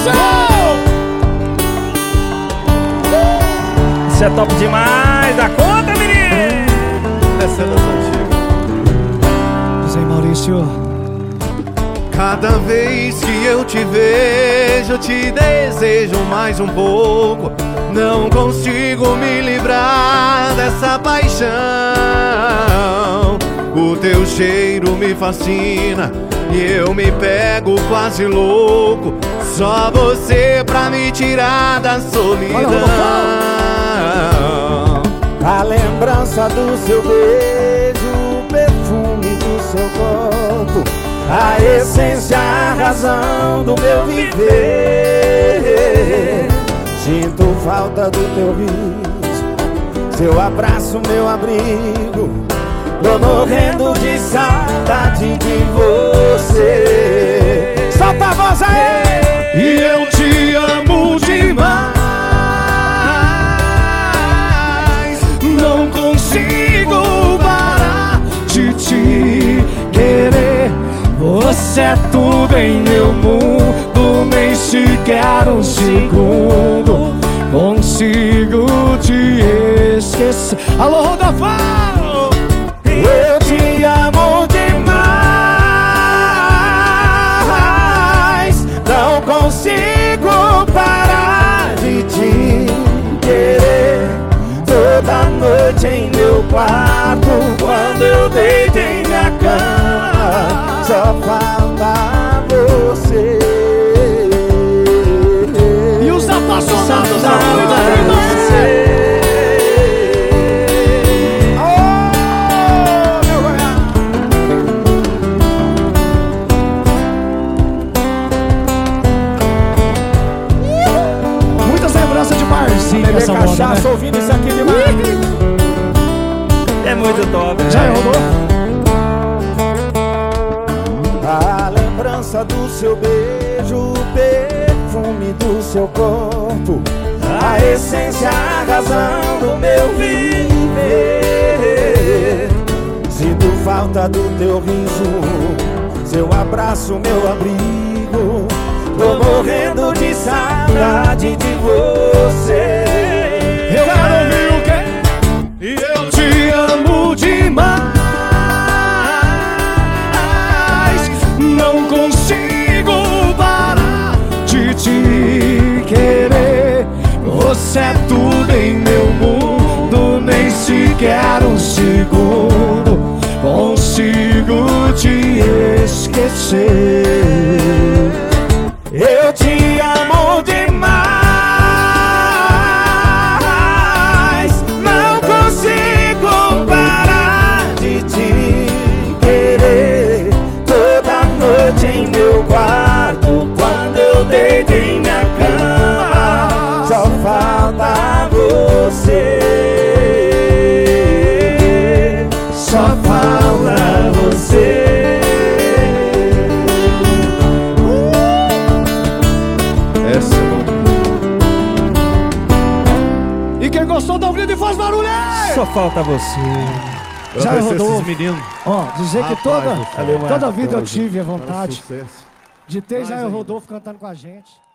Isso é top demais, dá conta, menino? Essa é das antigas. Diz aí, Maurício. Cada vez que eu te vejo, eu te desejo mais um pouco. Não consigo me livrar dessa paixão. O teu cheiro me fascina e eu me pego quase louco. Só você pra me tirar da solidão. A lembrança do seu beijo, o perfume do seu corpo, a essência, a razão do meu viver. Sinto falta do teu riso, seu abraço, meu abrigo. Tô morrendo de saudade de você. Solta a voz aí! E eu te amo demais. Não consigo parar de te querer. Você é tudo em meu mundo, nem sequer um segundo consigo te esquecer. Alô, Rodolfo! Eu te amo demais. Não consigo parar de te querer. Toda noite em meu quarto, quando eu deito em minha cama, só falta você. E os apaixonados da noite Beber cachaça, ouvindo isso aqui demais. É muito top, Já rodou? A lembrança do seu beijo, o perfume do seu corpo, a essência, a razão do meu viver. Sinto falta do teu riso, seu abraço, meu abrigo. Tô morrendo de saudade de você. Eu quero ouvir o quê? E eu te amo demais. Não consigo parar de te querer. Você é tudo em meu mundo, nem sequer um segundo consigo te esquecer. Eu te amo demais. Não consigo parar de te querer. Toda noite em meu quarto, quando eu deito em minha cama, só falta você. Só falta você. E quem gostou dá um grito e faz barulho aí! Só falta você. Já rodou. Esses meninos. Ó, dizer que toda Valeu, vida eu Marcos. tive a vontade de ter Jair Rodolfo cantando com a gente.